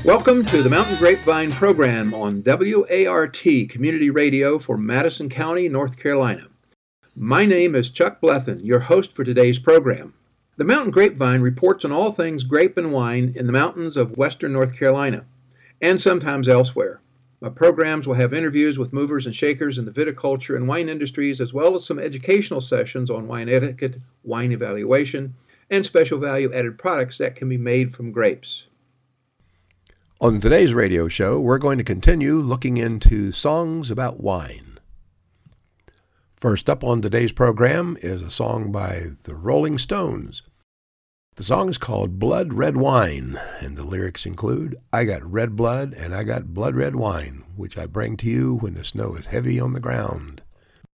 Welcome to the Mountain Grapevine program on WART Community Radio for Madison County, North Carolina. My name is Chuck Blethen, your host for today's program. The Mountain Grapevine reports on all things grape and wine in the mountains of western North Carolina, and sometimes elsewhere. My programs will have interviews with movers and shakers in the viticulture and wine industries, as well as some educational sessions on wine etiquette, wine evaluation, and special value-added products that can be made from grapes. On today's radio show, we're going to continue looking into songs about wine. First up on today's program is a song by the Rolling Stones. The song is called Blood Red Wine, and the lyrics include, I got red blood and I got blood red wine, which I bring to you when the snow is heavy on the ground.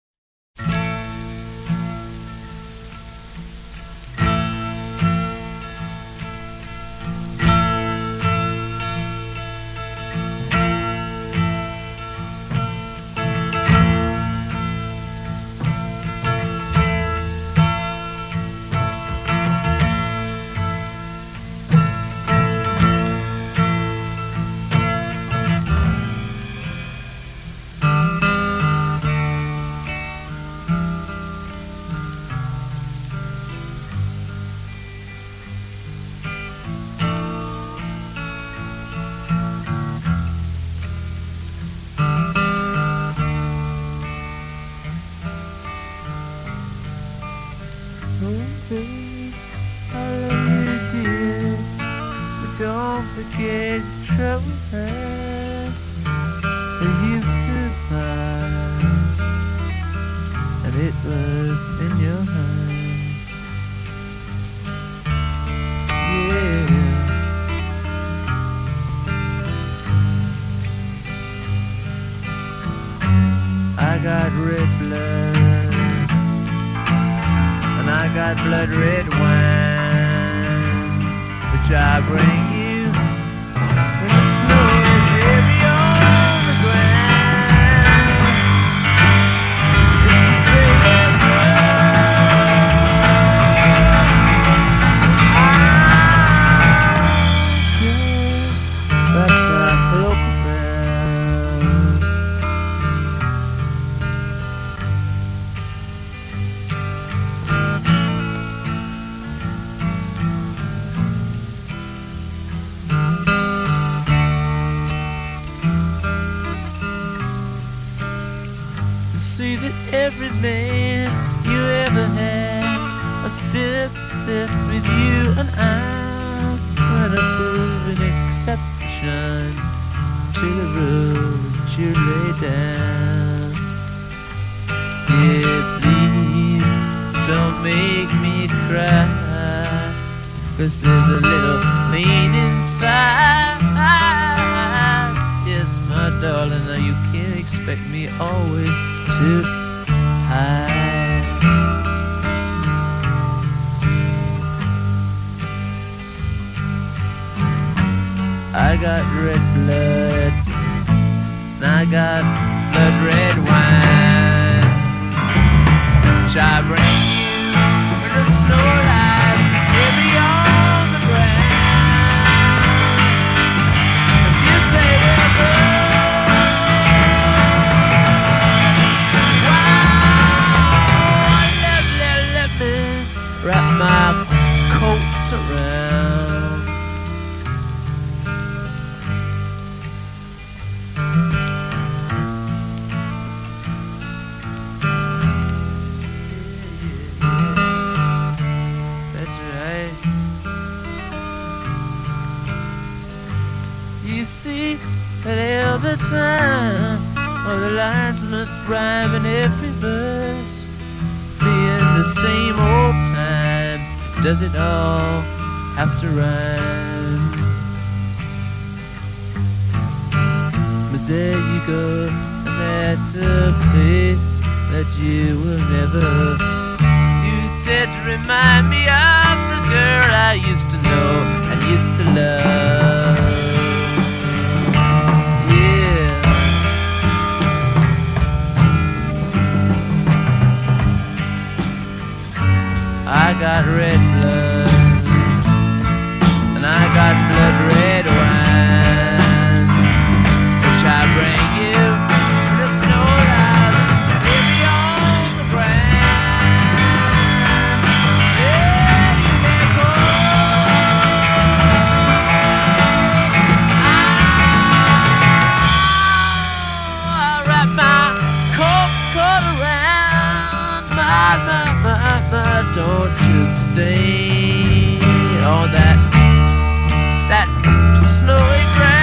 Blood red wine, which I bring you when the snow is heavy on the ground. If you say that I'll just wrap my cloak around. See that every man you ever had must be obsessed with you, and I'm gonna prove an exception to the rule that you lay down. Yeah, please don't make me cry, 'cause there's a little pain inside. Yes, my darling, now you can't expect me always to hide. I got red blood, and I got blood red wine, which I bring you when the snow lies heavy on the ground. If you say ever wrap my coat around. That's right. You see, that all the time, all the lines must rhyme in every verse, being the same old time. Does it all have to rhyme? But there you go, and that's a place that you will never. You said to remind me of the girl I used to know and used to love. Yeah. I got red blood, and I got blood red wine. my, don't you stay on that snowy ground.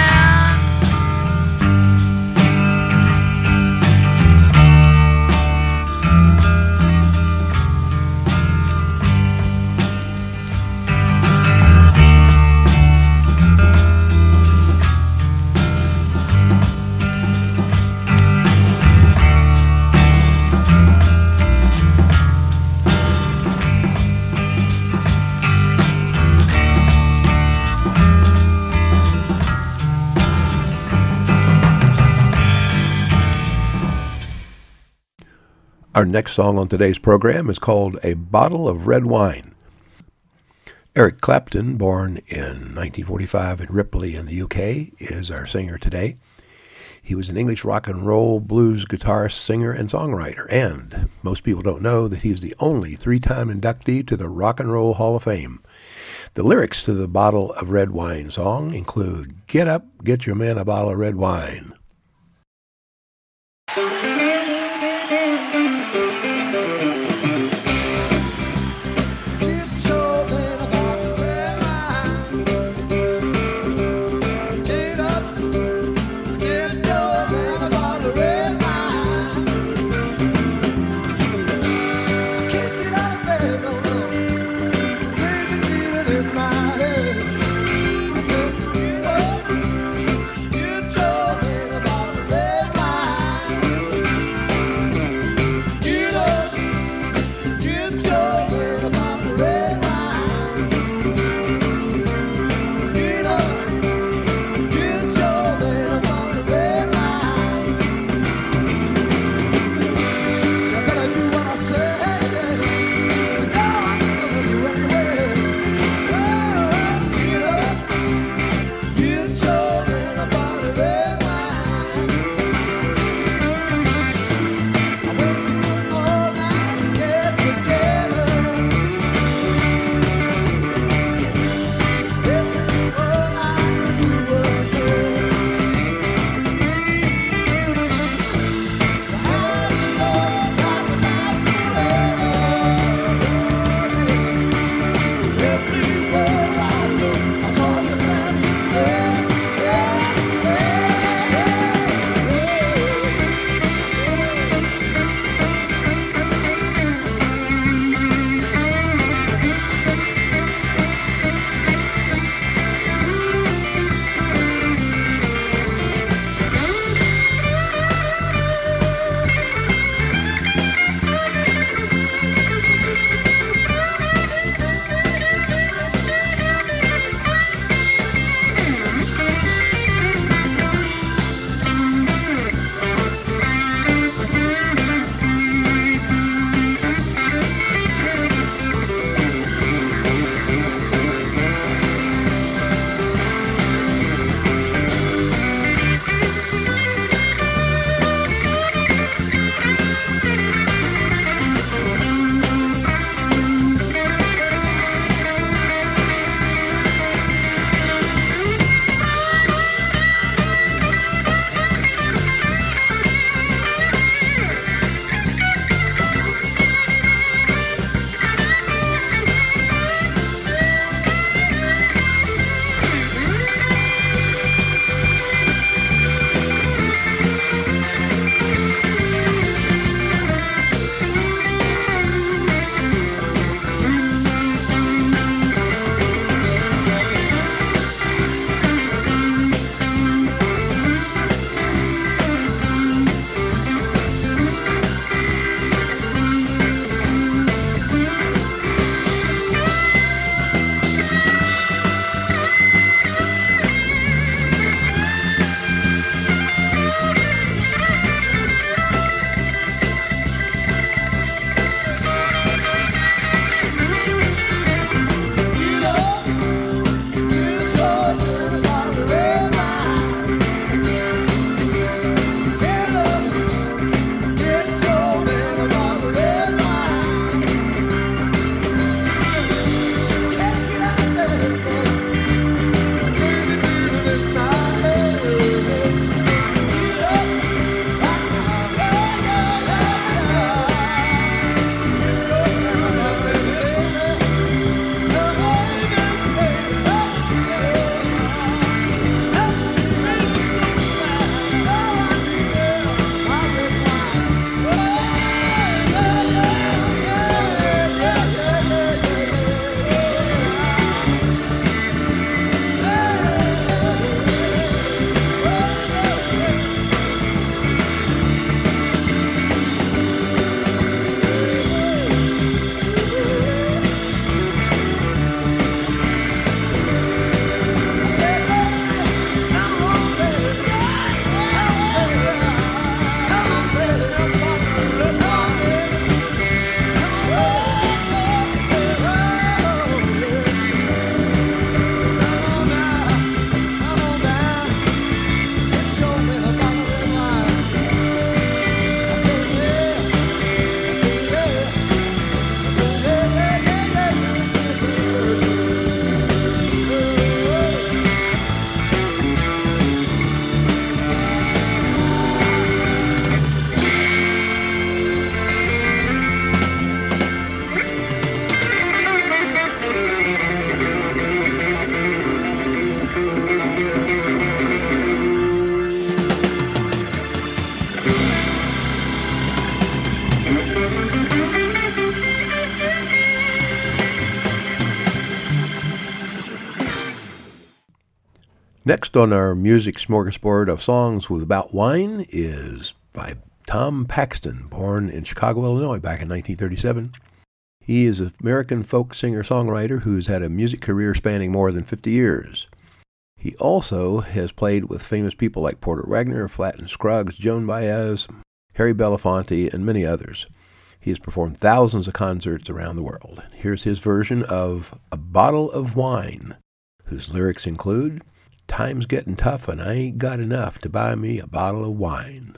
Our next song on today's program is called A Bottle of Red Wine. Eric Clapton, born in 1945 in Ripley in the UK, is our singer today. He was an English rock and roll blues guitarist, singer, and songwriter. And most people don't know that he's the only 3-time inductee to the Rock and Roll Hall of Fame. The lyrics to the Bottle of Red Wine song include, "Get up, get your man a bottle of red wine." Next on our music smorgasbord of songs with about wine is by Tom Paxton, born in Chicago, Illinois, back in 1937. He is an American folk singer-songwriter who's had a music career spanning more than 50 years. He also has played with famous people like Porter Wagoner, Flatt & Scruggs, Joan Baez, Harry Belafonte, and many others. He has performed thousands of concerts around the world. Here's his version of A Bottle of Wine, whose lyrics include, "Time's getting tough and I ain't got enough to buy me a bottle of wine."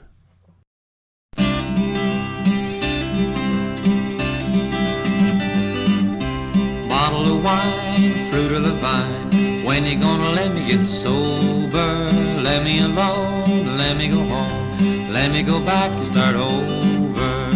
Bottle of wine, fruit of the vine, when you gonna let me get sober? Let me alone, let me go home, let me go back and start over.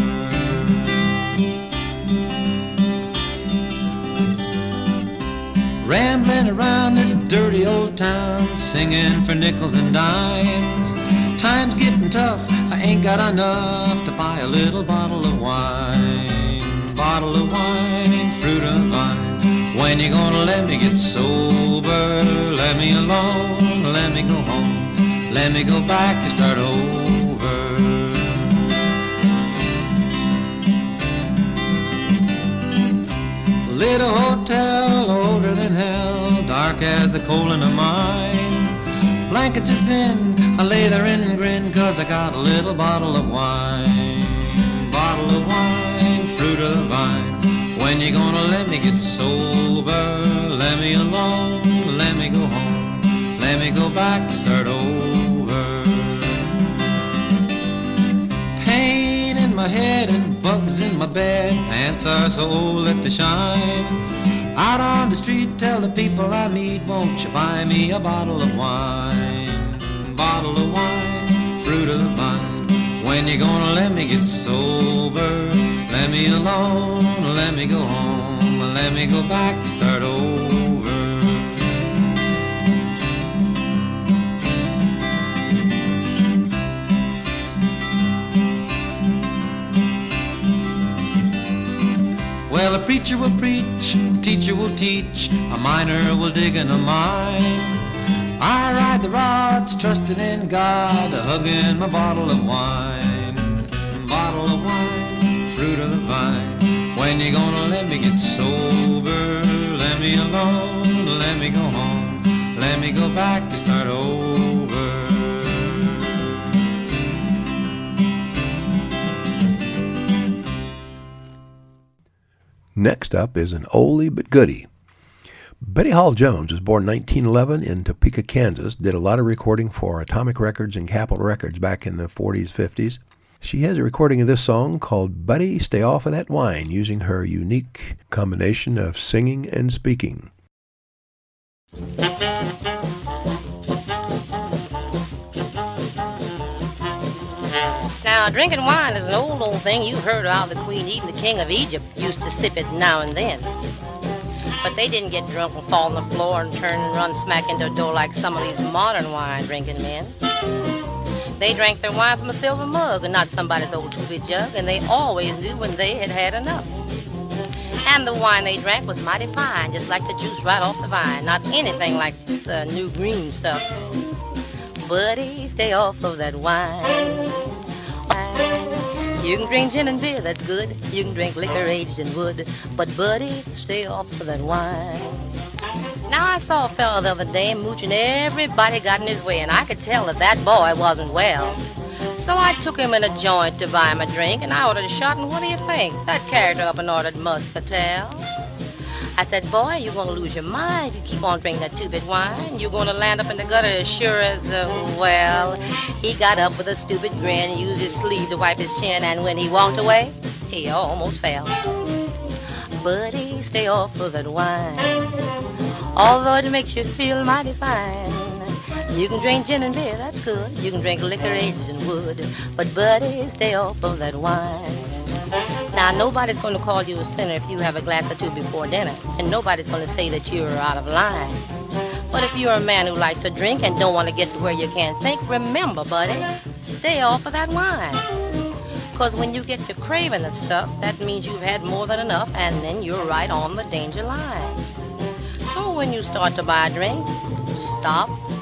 Rambling around this dirty old town, singing for nickels and dimes. Time's getting tough, I ain't got enough to buy a little bottle of wine. Bottle of wine, fruit of the vine, when you gonna let me get sober? Let me alone, let me go home, let me go back and start over. Little hotel, older than hell, dark as the coal in a mine. Blankets are thin, I lay there and grin, 'cause I got a little bottle of wine. Bottle of wine, fruit of the vine, when you gonna let me get sober? Let me alone, let me go home, let me go back and start over. Pain in my head and bugs in my bed, pants are so old that they shine. Out on the street, tell the people I meet, won't you buy me a bottle of wine? Bottle of wine, fruit of the vine, when you gonna let me get sober? Let me alone, let me go home, let me go back and start over. Well, a preacher will preach, a teacher will teach, a miner will dig in a mine. I ride the rods, trusting in God, hugging my bottle of wine. Bottle of wine, fruit of the vine, when you gonna let me get sober? Let me alone, let me go home, let me go back to start over. Next up is an oldie but goodie. Betty Hall Jones was born in 1911 in Topeka, Kansas, did a lot of recording for Atomic Records and Capitol Records back in the 40s, 50s. She has a recording of this song called Buddy, Stay Off of That Wine, using her unique combination of singing and speaking. Now, drinking wine is an old thing. You've heard of the Queen, even the King of Egypt used to sip it now and then. But they didn't get drunk and fall on the floor and turn and run smack into a door like some of these modern wine-drinking men. They drank their wine from a silver mug and not somebody's old two-bit jug, and they always knew when they had had enough. And the wine they drank was mighty fine, just like the juice right off the vine, not anything like this new green stuff. Buddy, stay off of that wine. You can drink gin and beer, that's good. You can drink liquor aged in wood. But buddy, stay off of that wine. Now I saw a fella the other day mooching everybody got in his way, and I could tell that that boy wasn't well. So I took him in a joint to buy him a drink, and I ordered a shot, and what do you think? That character up and ordered Muscatel. I said, boy, you're going to lose your mind if you keep on drinking that two-bit wine. You're going to land up in the gutter as sure as, well. He got up with a stupid grin and used his sleeve to wipe his chin, and when he walked away, he almost fell. Buddy, stay off of that wine, although it makes you feel mighty fine. You can drink gin and beer, that's good. You can drink liquor aged in wood. But buddy, stay off of that wine. Now, nobody's going to call you a sinner if you have a glass or two before dinner, and nobody's going to say that you're out of line. But if you're a man who likes to drink and don't want to get to where you can't think, remember, buddy, stay off of that wine. Because when you get to craving the stuff, that means you've had more than enough, and then you're right on the danger line. So when you start to buy a drink, stop,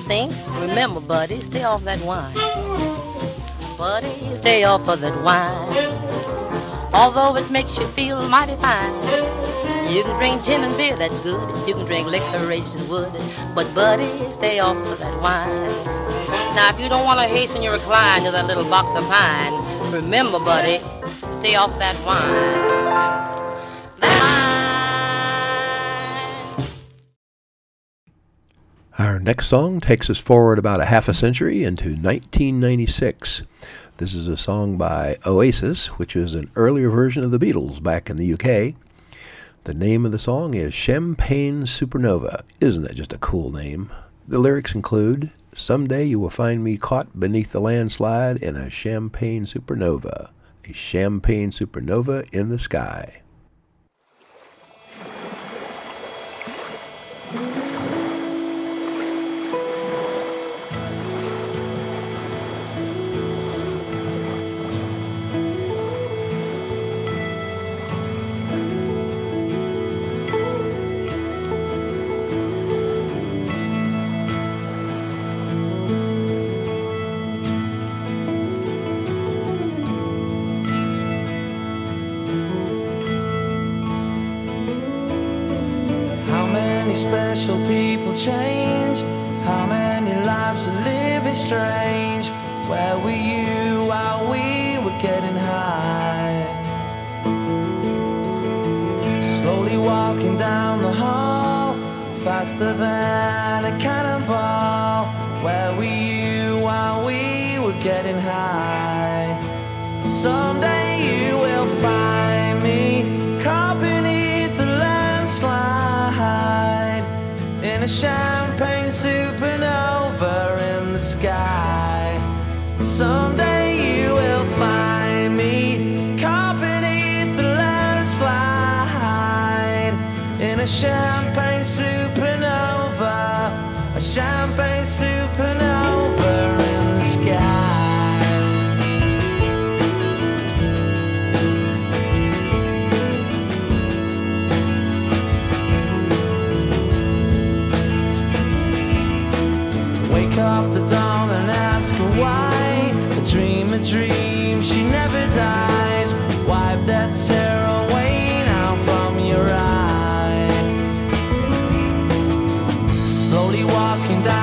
think, remember, buddy, stay off that wine. Buddy, stay off of that wine. Although it makes you feel mighty fine. You can drink gin and beer, that's good. You can drink liquor, as wood. But buddy, stay off of that wine. Now, if you don't want to hasten your recline to that little box of pine, remember, buddy, stay off that wine. That wine. Our next song takes us forward about a half a century into 1996. This is a song by Oasis, which is an earlier version of the Beatles back in the UK. The name of the song is Champagne Supernova. Isn't that just a cool name? The lyrics include, "Someday you will find me caught beneath the landslide in a champagne supernova. A champagne supernova in the sky." Special people change. How many lives are living strange? Where were you while we were getting high? Slowly walking down the hall, faster than a cannonball. Where were you while we were getting high? Someday you will find me caught beneath the landslide in a champagne supernova in the sky. Someday you will find me caught beneath the landslide in a champagne supernova, a champagne supernova in the sky. Wake up the dawn and ask her why. A dream, she never dies. Wipe that tear away now from your eye. Slowly walking down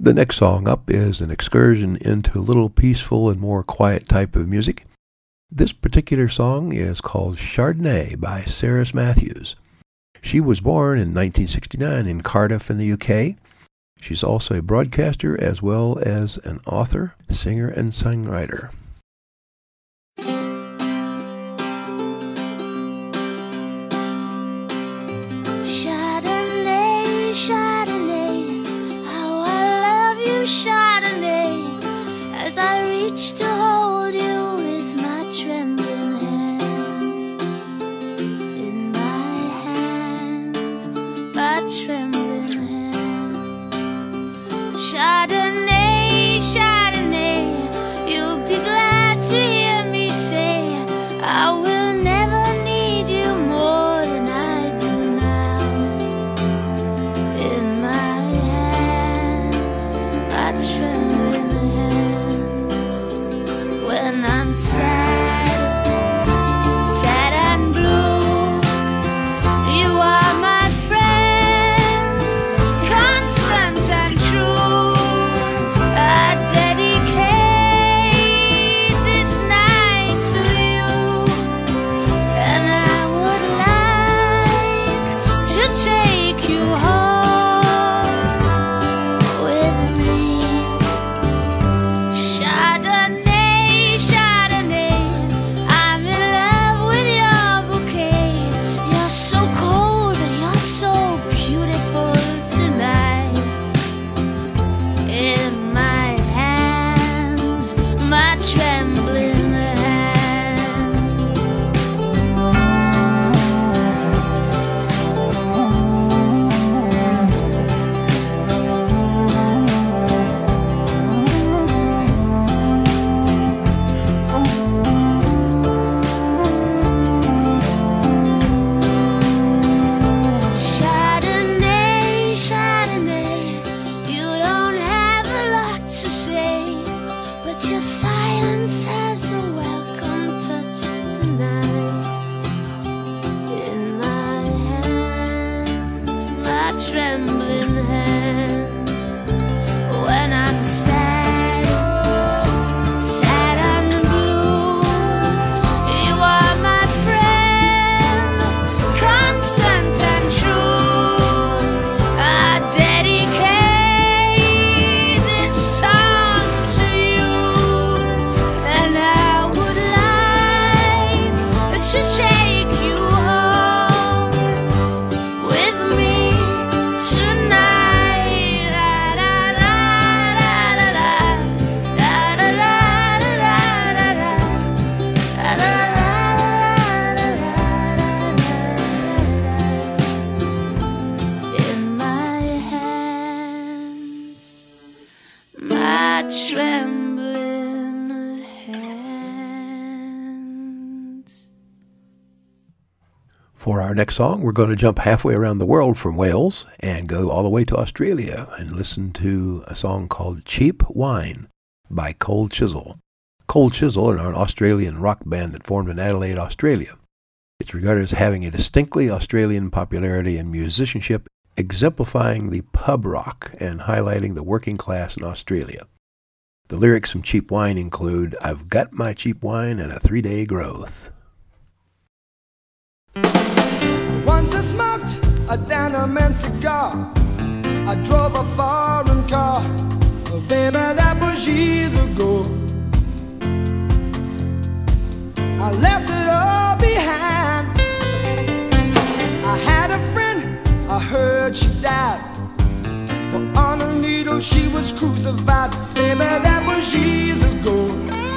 The next song up is an excursion into a little peaceful and more quiet type of music. This particular song is called Chardonnay by Cerys Matthews. She was born in 1969 in Cardiff in the UK. She's also a broadcaster as well as an author, singer, and songwriter. Chardonnay, Chardonnay, how I love you, Chardonnay, as I reach to hold you with my trembling hands. In my hands, my trembling hands. Chardonnay, Chardonnay, you'll be glad to hear me say I will never need you more than I do now. In my hands, my trembling hands. When I'm sad, sad and blue, you are my friend, constant and true. I dedicate this night to you, and I would like to take you home with me. Chardonnay, Chardonnay, I'm in love with your bouquet. You're so cold, but you're so beautiful tonight. In my hands, my trembling hands. Chardonnay, Chardonnay, you don't have a lot to say, but your silence has a welcome touch tonight. In my hands, my trembling hands. When I'm sad, sad and blue, you are my friend, constant and true. I dedicate this song to you, and I would like to take you home with me tonight. La, la, la, la, la, la. La, la, la, la, la, la, la. La, la, la, la, la, la, la. In my hands, my trembling hands. For our next song, we're going to jump halfway around the world from Wales and go all the way to Australia and listen to a song called Cheap Wine by Cold Chisel. Cold Chisel are an Australian rock band that formed in Adelaide, Australia. It's regarded as having a distinctly Australian popularity and musicianship, exemplifying the pub rock and highlighting the working class in Australia. The lyrics from Cheap Wine include, "I've got my cheap wine and a 3-day growth." Once I smoked a Dannerman cigar. I drove a foreign car. Oh, baby, that was years ago. I left it all behind. I had a friend, I heard she died. But on a needle she was crucified. Baby, that was years ago.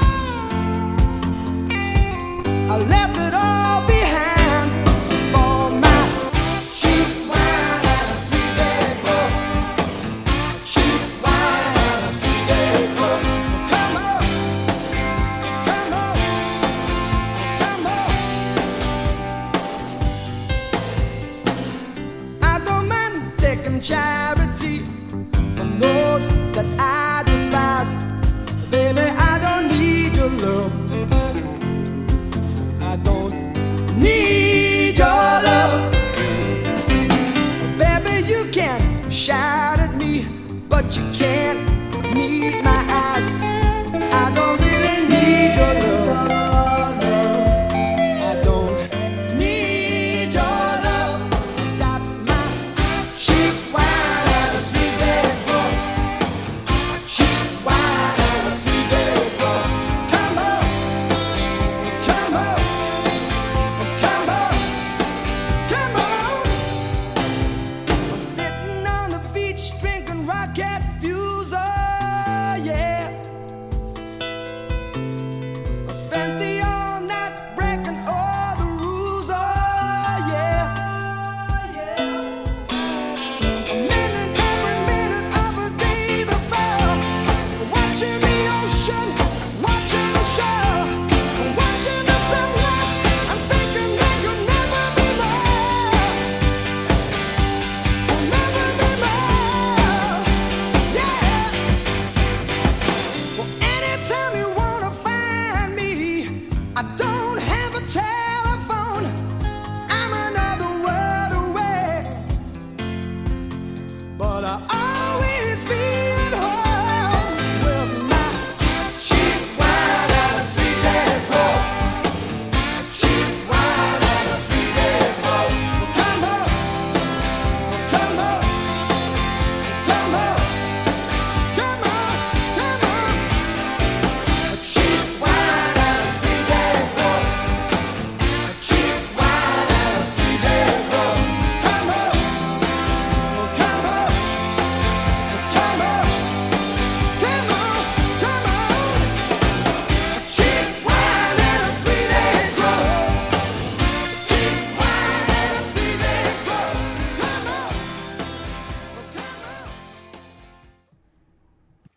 I left it all behind for my cheap wine and a 3-day growth. Cheap wine and a 3-day growth. Come on, come on, come on. I don't mind taking charity from those that I despise.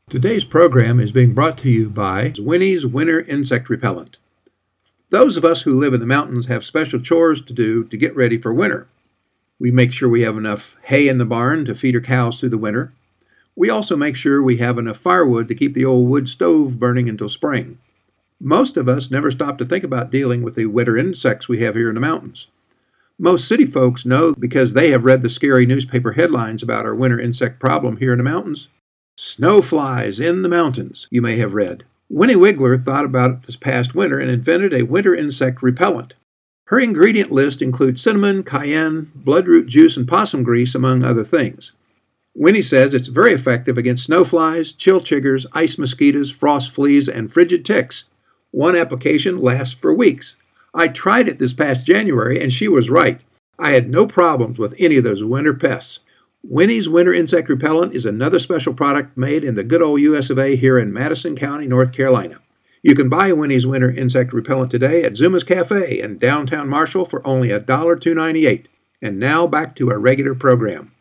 Today's program is being brought to you by Winnie's Winter Insect Repellent. Those of us who live in the mountains have special chores to do to get ready for winter. We make sure we have enough hay in the barn to feed our cows through the winter. We also make sure we have enough firewood to keep the old wood stove burning until spring. Most of us never stop to think about dealing with the winter insects we have here in the mountains. Most city folks know because they have read the scary newspaper headlines about our winter insect problem here in the mountains. Snow flies in the mountains, you may have read. Winnie Wiggler thought about it this past winter and invented a winter insect repellent. Her ingredient list includes cinnamon, cayenne, bloodroot juice, and possum grease, among other things. Winnie says it's very effective against snowflies, chill chiggers, ice mosquitoes, frost fleas, and frigid ticks. One application lasts for weeks. I tried it this past January, and she was right. I had no problems with any of those winter pests. Winnie's Winter Insect Repellent is another special product made in the good old US of A here in Madison County, North Carolina. You can buy Winnie's Winter Insect Repellent today at Zuma's Cafe in downtown Marshall for only $1.298. And now back to our regular program.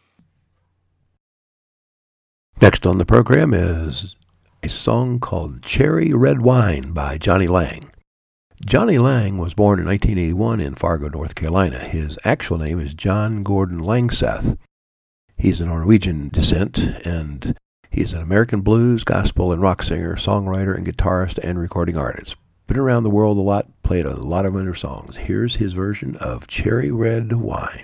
Next on the program is a song called Cherry Red Wine by Johnny Lang. Johnny Lang was born in 1981 in Fargo, North Carolina. His actual name is John Gordon Langseth. He's of Norwegian descent, and he's an American blues, gospel, and rock singer, songwriter, and guitarist and recording artist. Been around the world a lot, played a lot of winter songs. Here's his version of Cherry Red Wine.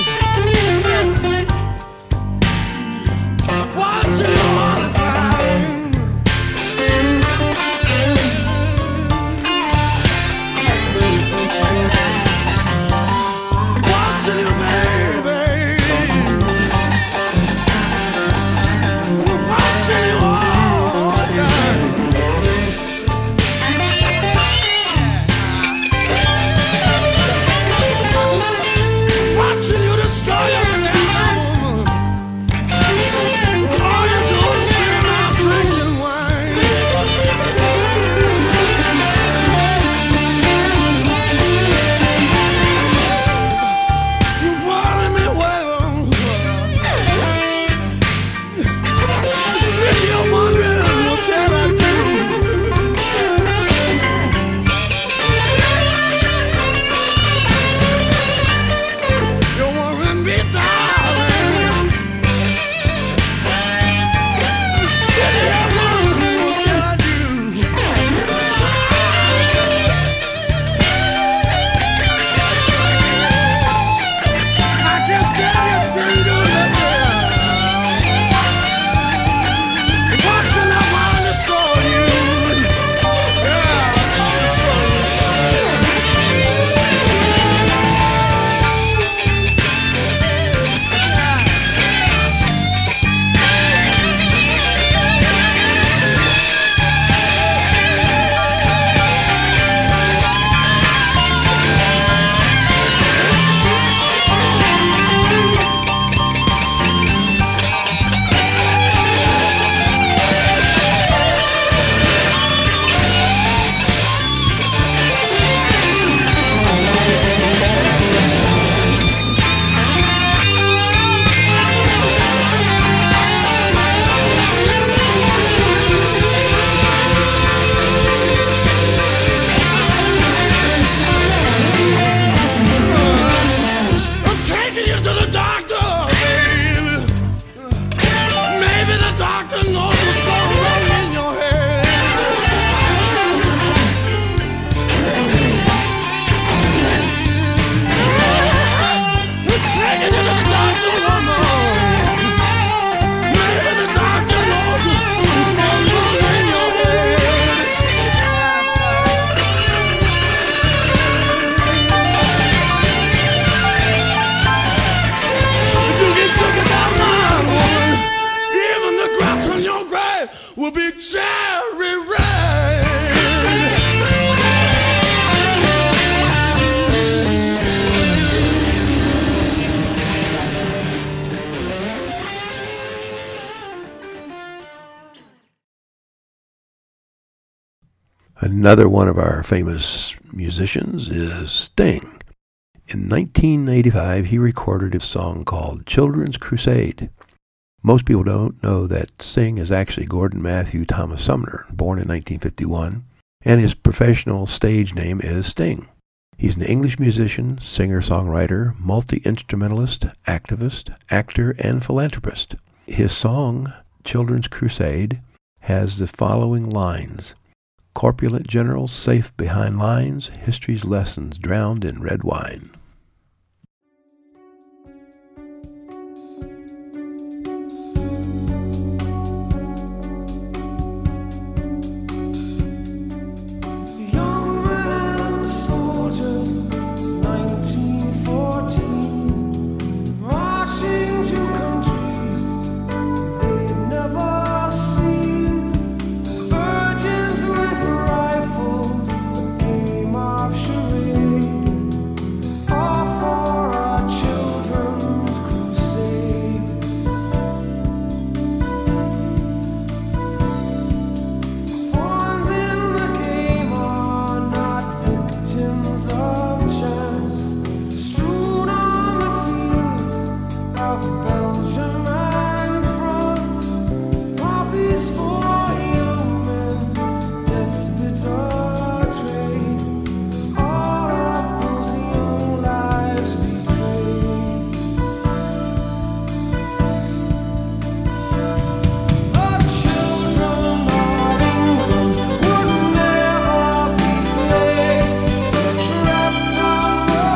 Once in a while, Another one of our famous musicians is Sting. In 1985, he recorded a song called Children's Crusade. Most people don't know that Sting is actually Gordon Matthew Thomas Sumner, born in 1951, and his professional stage name is Sting. He's an English musician, singer-songwriter, multi-instrumentalist, activist, actor, and philanthropist. His song, Children's Crusade, has the following lines: corpulent generals safe behind lines, history's lessons drowned in red wine. Young man, soldiers, 1914, marching to countries they'd never seen. Virgins with rifles, a game of charade, all for our children's crusade. Pawns in the game are not victims of chance, strewn on the fields of Belgium and France. Poppies for young men, death's bitter trade, all of those young lives betrayed. The children of England would never be slaves. They're trapped on the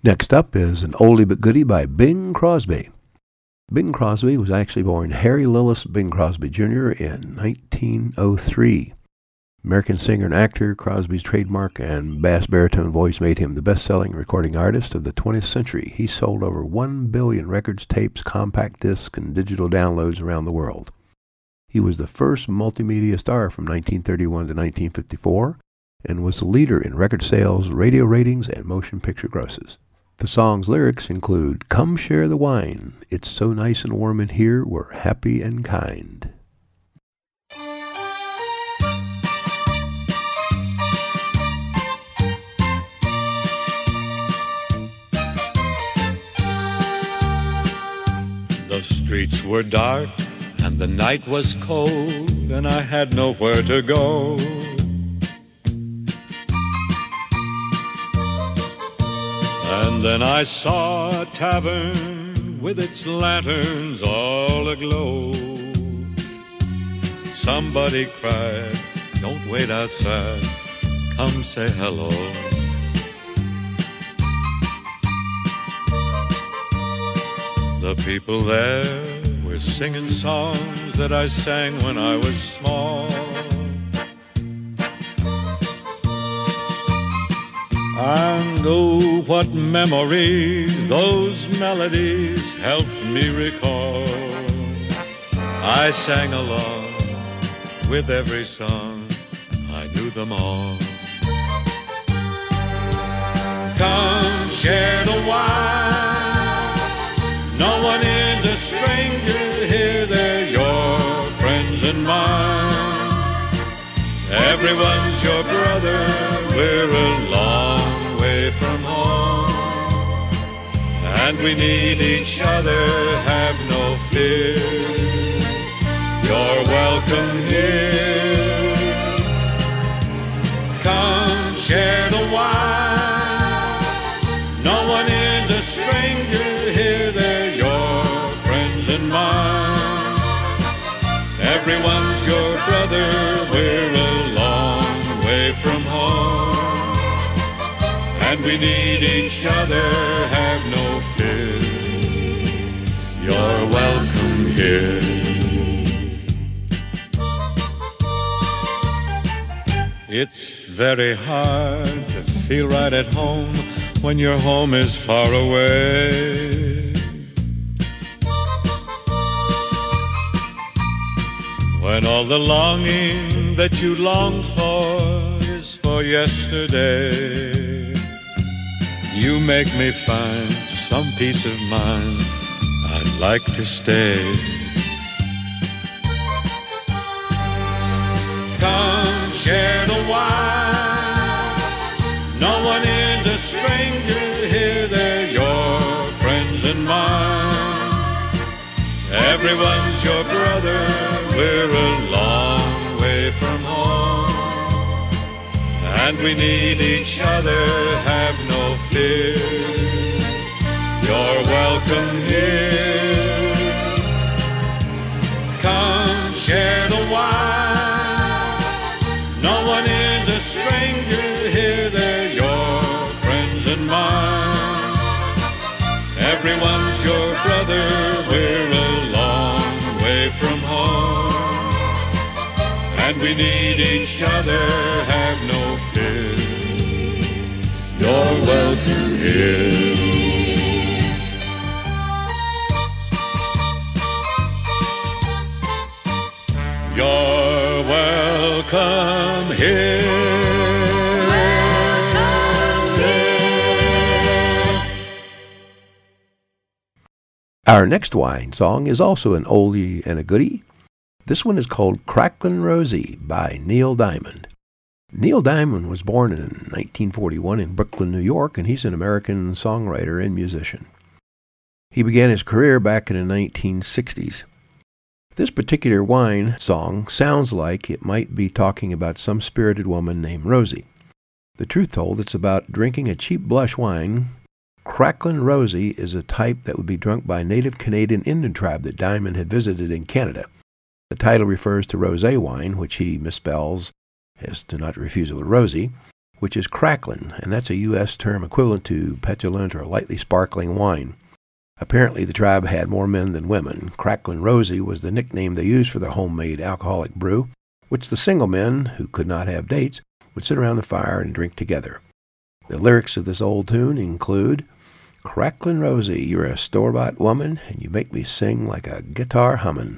Next up is an oldie but goodie by Bing Crosby. Bing Crosby was actually born Harry Lillis Bing Crosby Jr. in 1903. American singer and actor, Crosby's trademark and bass baritone voice made him the best-selling recording artist of the 20th century. He sold over 1 billion records, tapes, compact discs, and digital downloads around the world. He was the first multimedia star from 1931 to 1954 and was the leader in record sales, radio ratings, and motion picture grosses. The song's lyrics include, "Come share the wine. It's so nice and warm in here. We're happy and kind." The streets were dark and the night was cold and I had nowhere to go. And then I saw a tavern with its lanterns all aglow. Somebody cried, "Don't wait outside, come say hello." The people there were singing songs that I sang when I was small. And oh, what memories those melodies helped me recall. I sang along with every song, I knew them all. Come share the wine, no one is a stranger here, they're your friends and mine. Everyone's your brother, we're a long way from home. And we need each other, have no fear. You're welcome here. Come share the wine, no one is a stranger here, they're your friends and mine. Everyone's your brother, we're a long way from home. And we need each other, have no fear. You're welcome here. It's very hard to feel right at home when your home is far away. When all the longing that you longed for is for yesterday. You make me find some peace of mind, I'd like to stay. Come share the wine, no one is a stranger here, they're your friends and mine. Everyone's your brother, we're a long way from home. And we need each other, have no fear. You're welcome here. Come share the wine, no one is a stranger here, they're your friends and mine. Everyone's your brother, we're a long way from home. And we need each other, have no fear. You're welcome here. You're welcome here. Our next wine song is also an oldie and a goodie. This one is called Cracklin' Rosie by Neil Diamond. Neil Diamond was born in 1941 in Brooklyn, New York, and he's an American songwriter and musician. He began his career back in the 1960s. This particular wine song sounds like it might be talking about some spirited woman named Rosie. The truth told, it's about drinking a cheap blush wine. Cracklin' Rosie is a type that would be drunk by a native Canadian Indian tribe that Diamond had visited in Canada. The title refers to rosé wine, which he misspells as to not refuse it with Rosie, which is cracklin', and that's a U.S. term equivalent to petulant or lightly sparkling wine. Apparently the tribe had more men than women. Cracklin' Rosie was the nickname they used for their homemade alcoholic brew, which the single men, who could not have dates, would sit around the fire and drink together. The lyrics of this old tune include, "Cracklin' Rosie, you're a store-bought woman, and you make me sing like a guitar hummin'."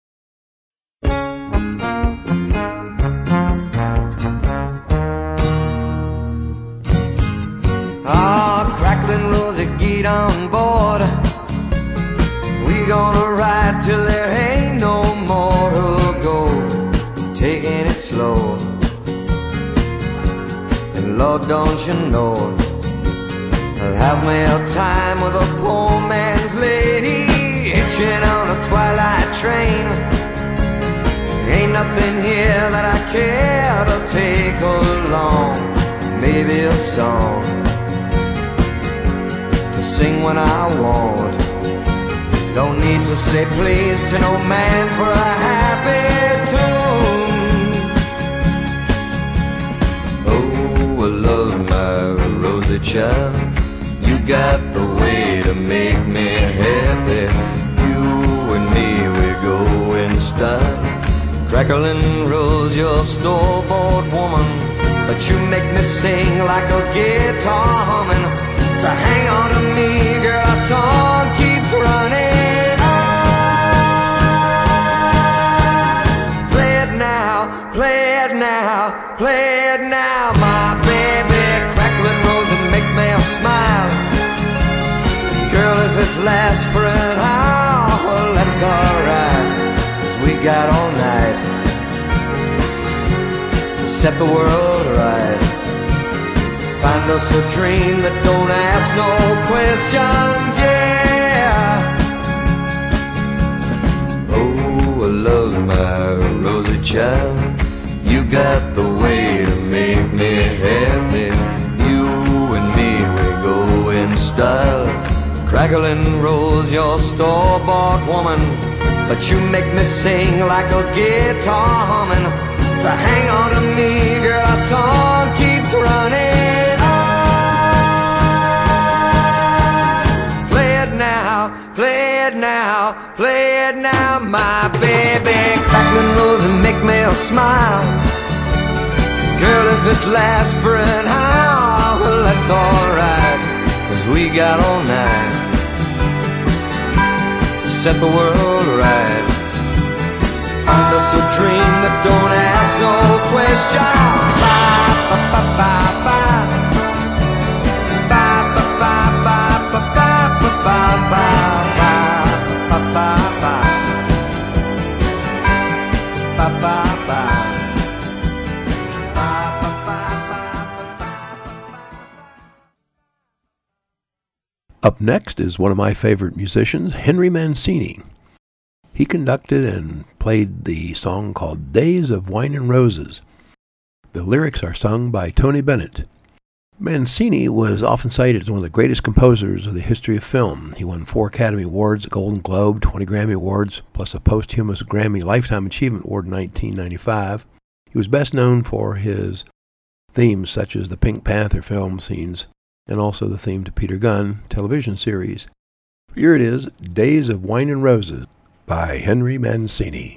Ah, Cracklin' Rosie, get on board. We gonna ride till there ain't no more to go. Taking it slow. And Lord, don't you know, I'll have me a time with a poor man's lady, hitching on a twilight train. Ain't nothing here that I care to take along. Maybe a song to sing when I want. Don't need to say please to no man for a happy tune. Oh, I love my Rosie child. You got the way to make me happy. You and me, we go in style. Cracklin' Rose, you're a store-bought woman, but you make me sing like a guitar humming. So hang on to me, girl, our song keeps running on. Play it now, play it now, play it now, my baby. Cracklin' Rose and make me smile. Girl, if it lasts for an hour, well, that's alright, 'cause we got all night to set the world right. Find us a dream that don't ask no questions, yeah. Oh, I love my Rosie child. You got the way to make me happy. You and me, we go in style. Cracklin' Rose, you're a store-bought woman, but you make me sing like a guitar humming. So hang on to me, girl, our song keeps running on. Play it now, play it now, play it now, my baby. Cracklin' Rose and make me smile. Girl, if it lasts for an hour, well, that's alright, 'cause we got all night to set the world right. Find us a dream that don't ask no questions. Ba, ba, ba, ba, ba. Ba, ba, ba, ba, ba, ba, ba, ba, ba, ba, ba, ba. Ba, ba, ba. Up next is one of my favorite musicians, Henry Mancini. He conducted and played the song called Days of Wine and Roses. The lyrics are sung by Tony Bennett. Mancini was often cited as one of the greatest composers of the history of film. He won 4 Academy Awards, a Golden Globe, 20 Grammy Awards, plus a posthumous Grammy Lifetime Achievement Award in 1995. He was best known for his themes such as the Pink Panther film scenes and also the theme to Peter Gunn television series. Here it is, Days of Wine and Roses by Henry Mancini.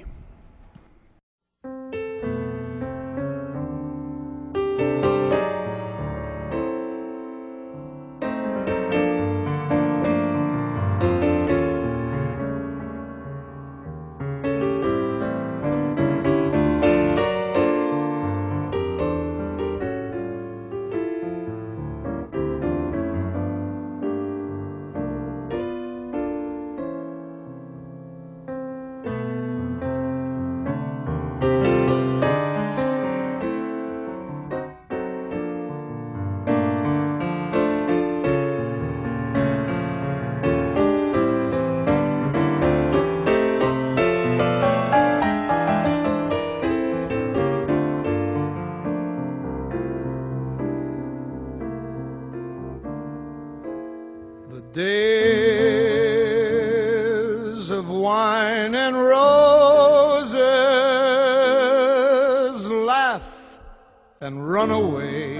Days of wine and roses, laugh and run away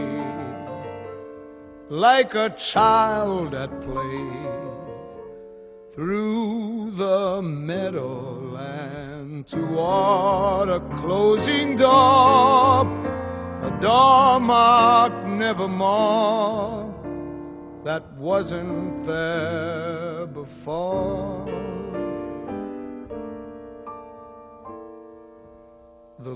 like a child at play through the meadowland toward a closing door, a door marked nevermore that wasn't there before. The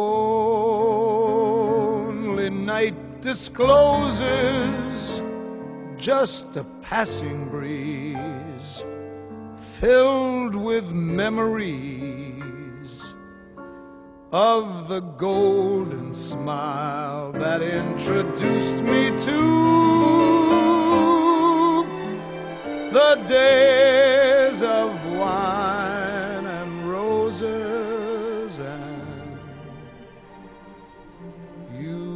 lonely night discloses just a passing breeze filled with memories of the golden smile that introduced me to the days of wine and roses and you.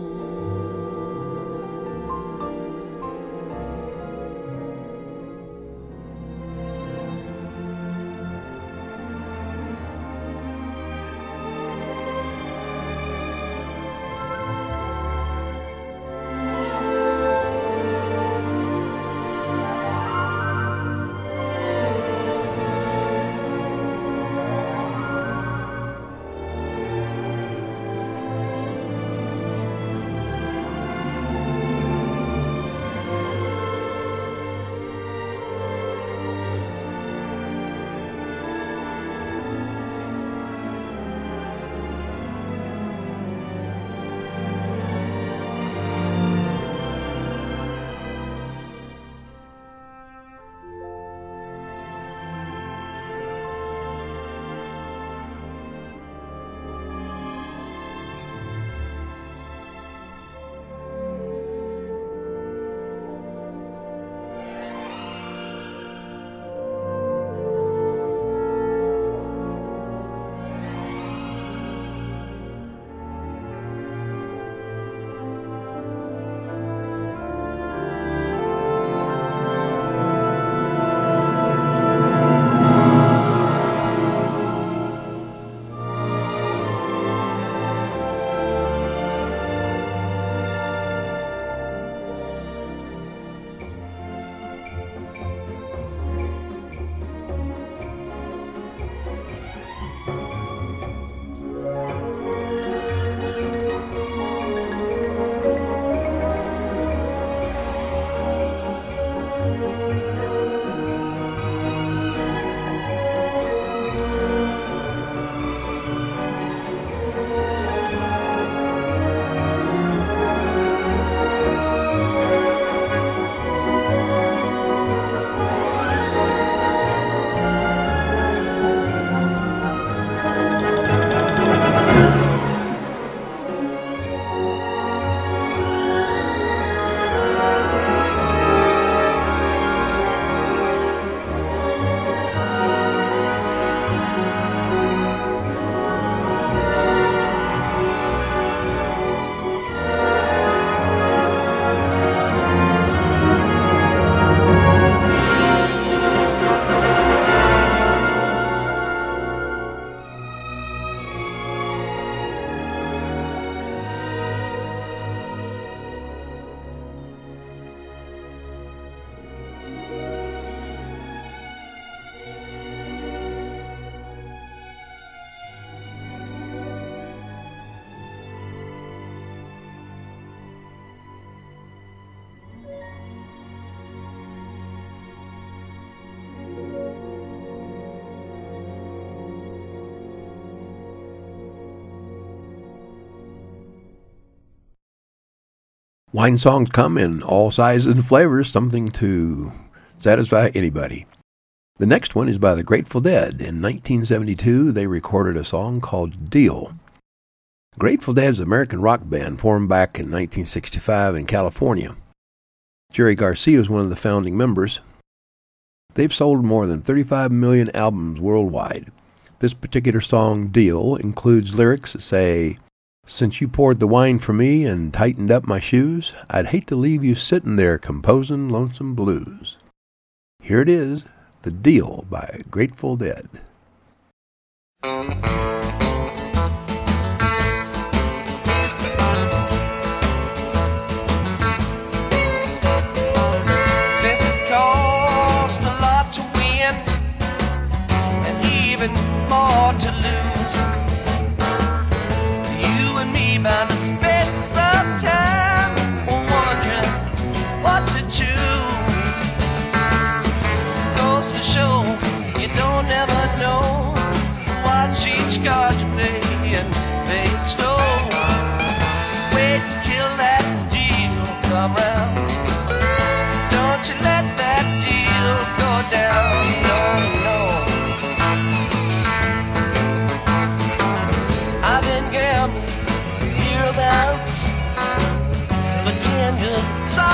Wine songs come in all sizes and flavors, something to satisfy anybody. The next one is by the Grateful Dead. In 1972, they recorded a song called Deal. Grateful Dead's an American rock band formed back in 1965 in California. Jerry Garcia is one of the founding members. They've sold more than 35 million albums worldwide. This particular song, Deal, includes lyrics that say, "Since you poured the wine for me and tightened up my shoes, I'd hate to leave you sitting there composing lonesome blues." Here it is, The Deal by Grateful Dead.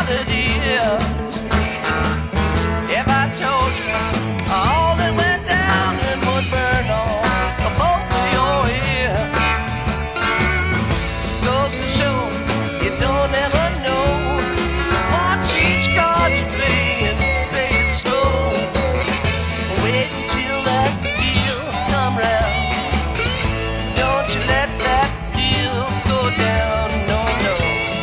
what it is. If I told you all that went down and would burn on both of your ears, goes to show you don't ever know. Watch each card you play and play it slow. Wait until that deal come round. Don't you let that deal go down, no, no.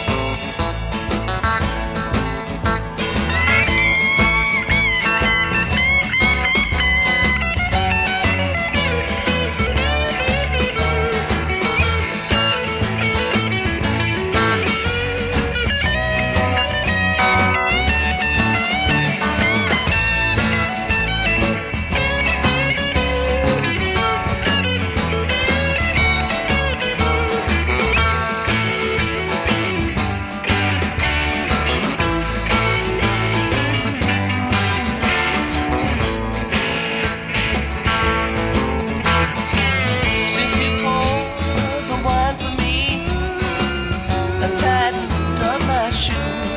Since you poured the wine for me and tightened up my shoes,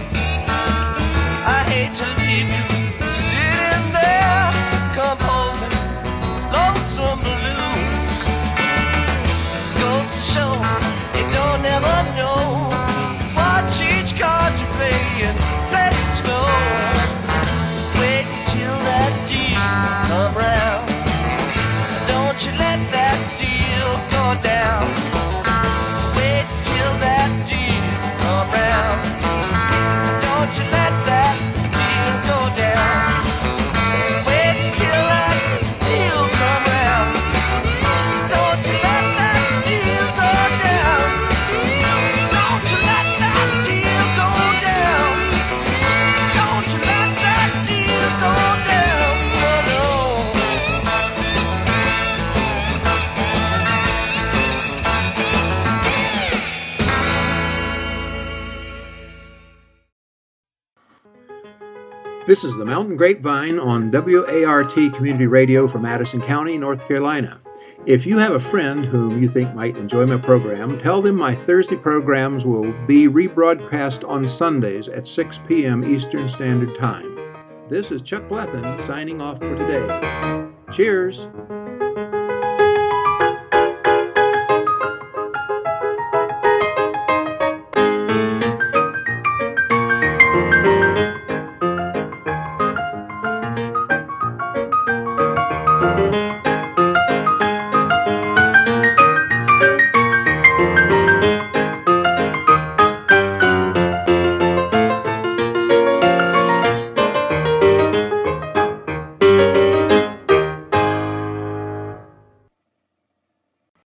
I hate to leave you sitting there composing lonesome blues. Goes to show you don't ever know. Watch each card you play and play it slow. Wait until that deal come round. Don't you let that deal go down. Wait till that deal come round. Don't you let that deal go down. Wait till that deal come round. Don't you let that deal go down. Don't you let that deal go down. Don't you let that deal go down. No, no. This is the Mountain Grapevine on WART Community Radio for Madison County, North Carolina. If you have a friend whom you think might enjoy my program, tell them my Thursday programs will be rebroadcast on Sundays at 6 p.m. Eastern Standard Time. This is Chuck Blethen signing off for today. Cheers!